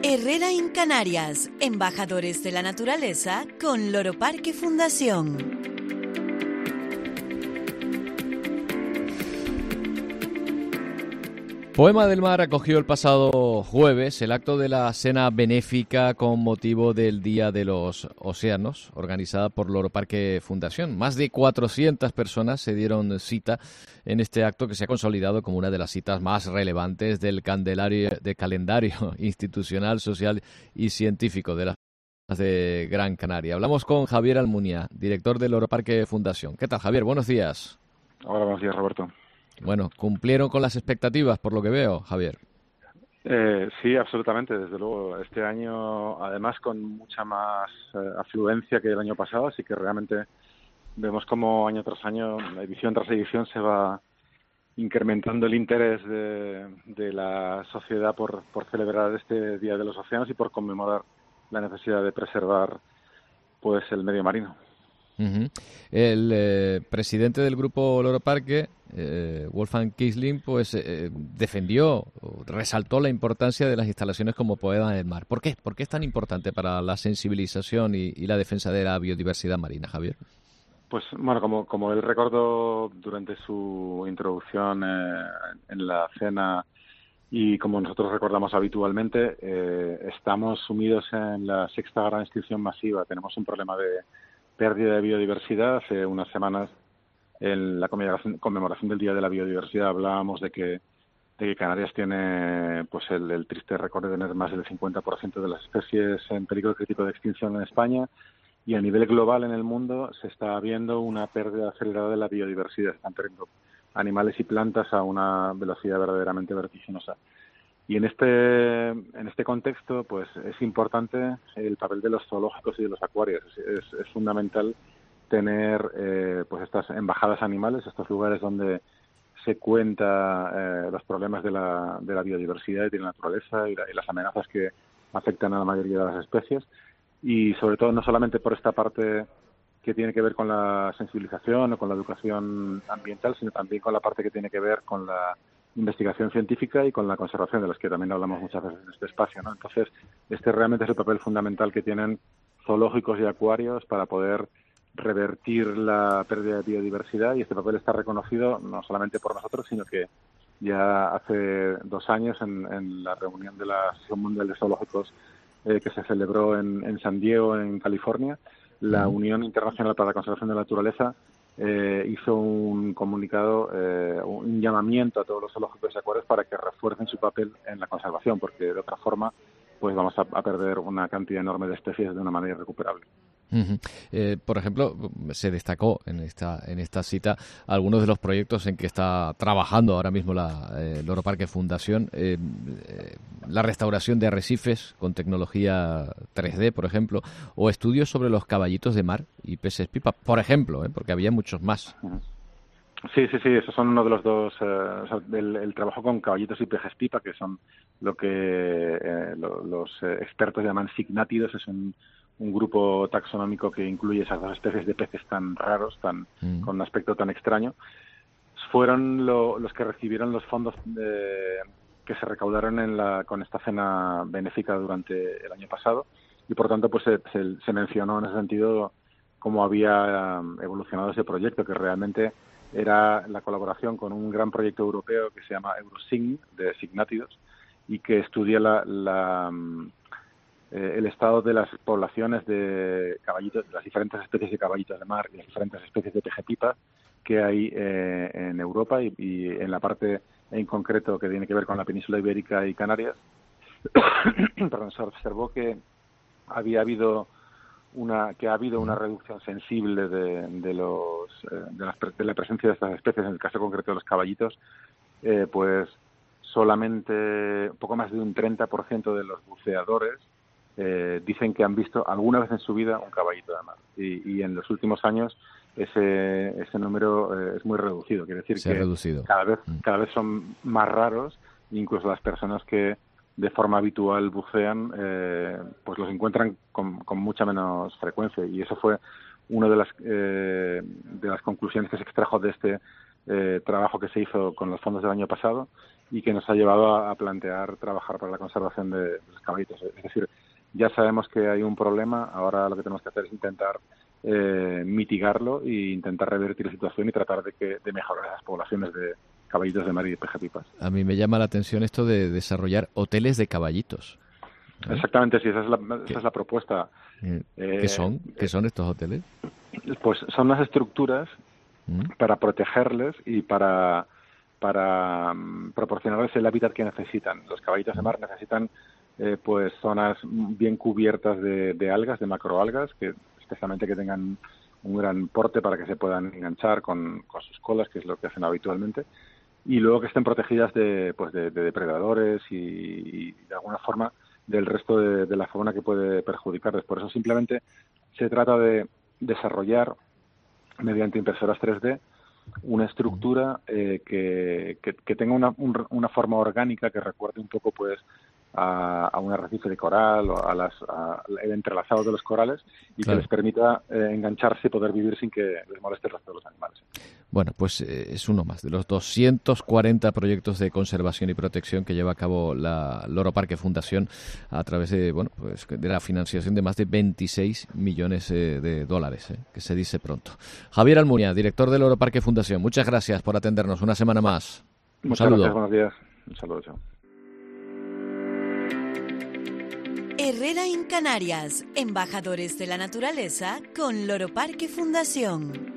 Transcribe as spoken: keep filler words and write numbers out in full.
Herrera en Canarias, embajadores de la naturaleza con Loro Parque Fundación. Poema del Mar acogió el pasado jueves el acto de la cena benéfica con motivo del Día de los Océanos, organizada por Loro Parque Fundación. Más de cuatrocientas personas se dieron cita en este acto que se ha consolidado como una de las citas más relevantes del candelario, de calendario institucional, social y científico de las de Gran Canaria. Hablamos con Javier Almunia, director de Loro Parque Fundación. ¿Qué tal, Javier? Buenos días. Hola, buenos días, Roberto. Bueno, ¿cumplieron con las expectativas, por lo que veo, Javier? Eh, sí, absolutamente, desde luego. Este año, además, con mucha más eh, afluencia que el año pasado, así que realmente vemos como año tras año, edición tras edición, se va incrementando el interés de, de la sociedad por, por celebrar este Día de los Océanos y por conmemorar la necesidad de preservar pues el medio marino. Uh-huh. El eh, presidente del grupo Loro Parque, eh, Wolfgang Kiesling, pues eh, defendió, resaltó la importancia de las instalaciones como Poema del Mar. ¿Por qué? ¿Por qué es tan importante para la sensibilización y, y la defensa de la biodiversidad marina, Javier? Pues bueno, como, como él recordó durante su introducción eh, en la cena y como nosotros recordamos habitualmente, eh, estamos sumidos en la sexta gran extinción masiva. Tenemos un problema de pérdida de biodiversidad. Hace unas semanas, en la conmemoración, conmemoración del Día de la Biodiversidad, hablábamos de que, de que Canarias tiene pues el, el triste récord de tener más del cincuenta por ciento de las especies en peligro crítico de extinción en España, y a nivel global en el mundo se está viendo una pérdida acelerada de la biodiversidad. Están perdiendo animales y plantas a una velocidad verdaderamente vertiginosa. Y en este en este contexto, pues es importante el papel de los zoológicos y de los acuarios. Es, es, es fundamental tener eh, pues estas embajadas animales, estos lugares donde se cuenta eh, los problemas de la, de la biodiversidad y de la naturaleza y, la, y las amenazas que afectan a la mayoría de las especies. Y sobre todo no solamente por esta parte que tiene que ver con la sensibilización o con la educación ambiental, sino también con la parte que tiene que ver con la investigación científica y con la conservación, de las que también hablamos muchas veces en este espacio, ¿no? Entonces, este realmente es el papel fundamental que tienen zoológicos y acuarios para poder revertir la pérdida de biodiversidad, y este papel está reconocido no solamente por nosotros, sino que ya hace dos años en, en la reunión de la Asociación Mundial de Zoológicos eh, que se celebró en, en San Diego, en California, la Unión Internacional para la Conservación de la Naturaleza Eh, hizo un comunicado, eh, un llamamiento a todos los zoológicos y acuarios para que refuercen su papel en la conservación, porque de otra forma pues vamos a, a perder una cantidad enorme de especies de una manera irrecuperable. Uh-huh. Eh, por ejemplo, se destacó en esta en esta cita algunos de los proyectos en que está trabajando ahora mismo la eh, Loro Parque Fundación, eh, eh, la restauración de arrecifes con tecnología tres D, por ejemplo, o estudios sobre los caballitos de mar y peces pipa, por ejemplo, ¿eh? Porque había muchos más. Uh-huh. Sí, sí, sí, esos son uno de los dos, eh, o sea, el, el trabajo con caballitos y peces pipa, que son lo que eh, lo, los eh, expertos llaman signátidos. Es un un grupo taxonómico que incluye esas dos especies de peces tan raros, tan mm. con un aspecto tan extraño. Fueron lo, los que recibieron los fondos de, que se recaudaron en la, con esta cena benéfica durante el año pasado, y por tanto pues se, se, se mencionó en ese sentido cómo había evolucionado ese proyecto, que realmente era la colaboración con un gran proyecto europeo que se llama Eurosign, de signátidos, y que estudia la, la Eh, el estado de las poblaciones de caballitos, de las diferentes especies de caballitos de mar y las diferentes especies de pejepipa que hay eh, en Europa y, y en la parte en concreto que tiene que ver con la península ibérica y Canarias. Perdón, se observó que había habido una que ha habido una reducción sensible de, de los eh, de, las, de la presencia de estas especies, en el caso concreto de los caballitos, eh, pues solamente poco más de un treinta por ciento de los buceadores Eh, dicen que han visto alguna vez en su vida un caballito de mar, y, y en los últimos años ese ese número eh, es muy reducido. Quiere decir Se que ha reducido. cada vez cada vez son más raros, incluso las personas que de forma habitual bucean eh, pues los encuentran con, con mucha menos frecuencia, y eso fue una de las eh, de las conclusiones que se extrajo de este eh, trabajo que se hizo con los fondos del año pasado, y que nos ha llevado a, a plantear trabajar para la conservación de, de los caballitos. Es decir, ya sabemos que hay un problema, ahora lo que tenemos que hacer es intentar eh, mitigarlo e intentar revertir la situación y tratar de, que, de mejorar esas poblaciones de caballitos de mar y de pejepipas. A mí me llama la atención esto de desarrollar hoteles de caballitos. ¿Eh? Exactamente, sí, esa es la, esa es la propuesta. Eh, ¿Qué son? ¿Qué son estos hoteles? Pues son las estructuras ¿Mm? para protegerles y para, para um, proporcionarles el hábitat que necesitan. Los caballitos de mar necesitan eh, pues zonas bien cubiertas de, de algas, de macroalgas, que especialmente que tengan un gran porte para que se puedan enganchar con, con sus colas, que es lo que hacen habitualmente, y luego que estén protegidas de, pues de, de depredadores y, y de alguna forma del resto de, de la fauna que puede perjudicarles. Por eso simplemente se trata de desarrollar mediante impresoras tres D una estructura eh, que, que, que tenga una, un, una forma orgánica que recuerde un poco pues a, a un arrecife de coral o a las a, el entrelazado de los corales y claro, que les permita eh, engancharse y poder vivir sin que les moleste el resto de los animales. Bueno, pues eh, es uno más de los doscientos cuarenta proyectos de conservación y protección que lleva a cabo la Loro Parque Fundación a través de bueno pues de la financiación de más de veintiséis millones eh, de dólares, eh, que se dice pronto. Javier Almunia, director de Loro Parque Fundación, muchas gracias por atendernos una semana más. Un Muchas saludo. Gracias, buenos días. Un saludo, chao. Herrera en Canarias, embajadores de la naturaleza con Loro Parque Fundación.